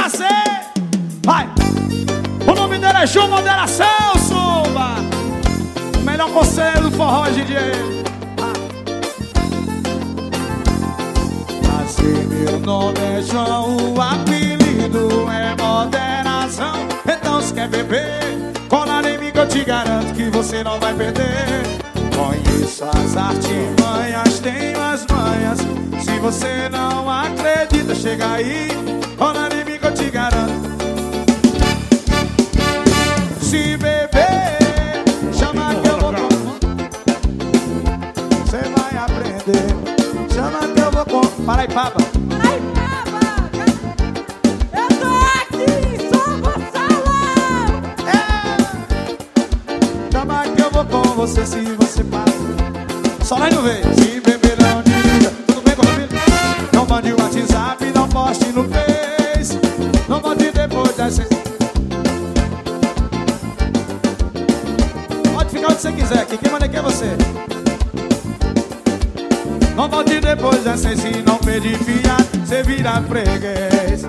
prazer. Vai. O nome dele é João Moderação, suba. O melhor conselho do forró hoje em dia. Prazer, meu nome é João, o apelido é Moderação. Então se quer beber, cola em mim que eu te garanto que você não vai perder. Conheço as artimanhas, tenho as manhas. Se você não acredita, chega aí, cola em mim que eu te garanto. Se beber, chama que eu vou com. Você vai aprender. Chama que eu vou com. Para aí, papa. Ai, Papa, eu tô aqui, sou Gonçalo. Chama que eu vou com você se você passa. Só nós não veio. Se beber não diga. Tudo bem com a família? Não mande o WhatsApp, não poste no Face. Não mande depois das 6. Pode ficar onde você quiser, que quem manda aqui é você. Não volte depois das 6 se não pedir fiado, você vira freguês.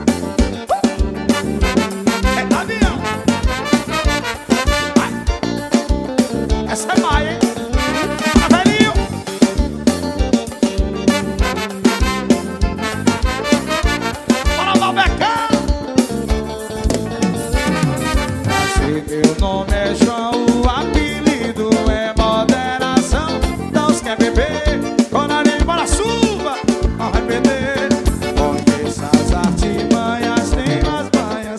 É avião. Vai. Essa é maia, hein? Tá velhinho. Bora lá, Becão. Prazer, meu nome é João, o apelido é Moderação. Então se quer beber, cola ali, bora, suba, não vai perder. Conheça as artimanhas, tem as manhas.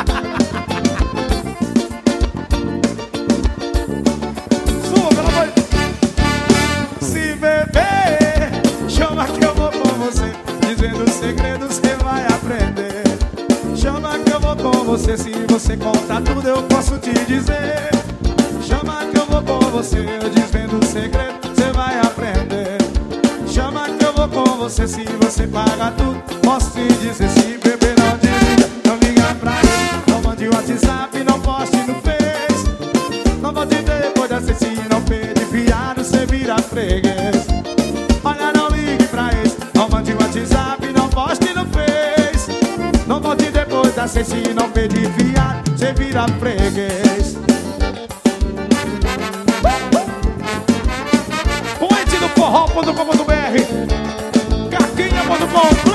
Suba, pelo amor de Deus. Se beber, chama que eu vou com você. Dizendo os segredos você vai aprender. Chama que eu vou com você. Se você contar tudo eu posso te dizer. Chama que eu vou com você. Desvendo o segredo você vai aprender. Chama que eu vou com você. Se você paga tudo posso te dizer. Se beber não desliga, não liga pra ele. Não mande o WhatsApp, não poste no Face. Não volte depois da se não pede fiado, você vira freguês. Olha, não ligue pra esse. Não mande o WhatsApp, não poste no Face. Não volte depois da se não pedir fiado, você vira freguês. Poente do forró.com.br, carquinha.com.